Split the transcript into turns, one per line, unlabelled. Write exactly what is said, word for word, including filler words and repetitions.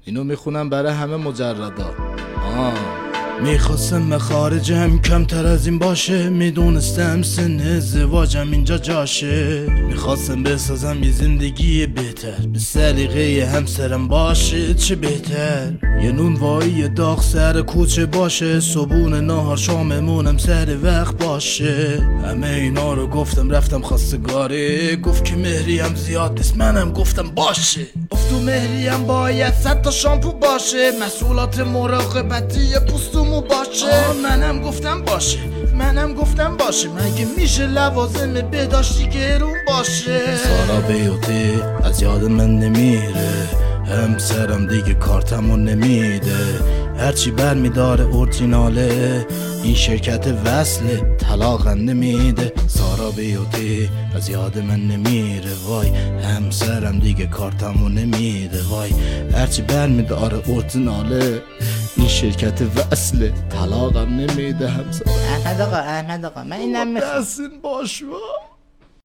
اینو میخونم برای همه مجردا. آه میخواستم خارجم کمتر از این باشه، میدونستم سن ازدواجم اینجا جاشه. میخواستم بسازم یه زندگی بهتر، به سلیقه همسرم باشه چه بهتر. یه نونوایی داغ سر کوچه باشه، صبحونه نهار شاممونم سر وقت باشه. همه اینا رو گفتم رفتم خواستگاری، گفت که مهریم زیاد نیست، منم گفتم باشه. گفت تو مهریم باید صد تا شامپو باشه، مسئولات مراقبتی پوستمو باشه. منم گفتم باشه، منم گفتم باشه، مگه میشه لوازم بهداشتی گرون باشه. سارا بیوتی از یاد من نمیره، همسرم دیگه کارتمو نمیده. هرچی بر میداره اورجیناله، این شرکت وصله طلاقم نمیده. سارا بیوتی از یاد من نمیره، وای همسرم دیگه کارتمو نمیده. وای هرچی بر میداره اورجیناله، این شرکت وصله طلاقم نمیده. همسرم
احمد آقا احمد آقا من اینم میخوام
دستین باش.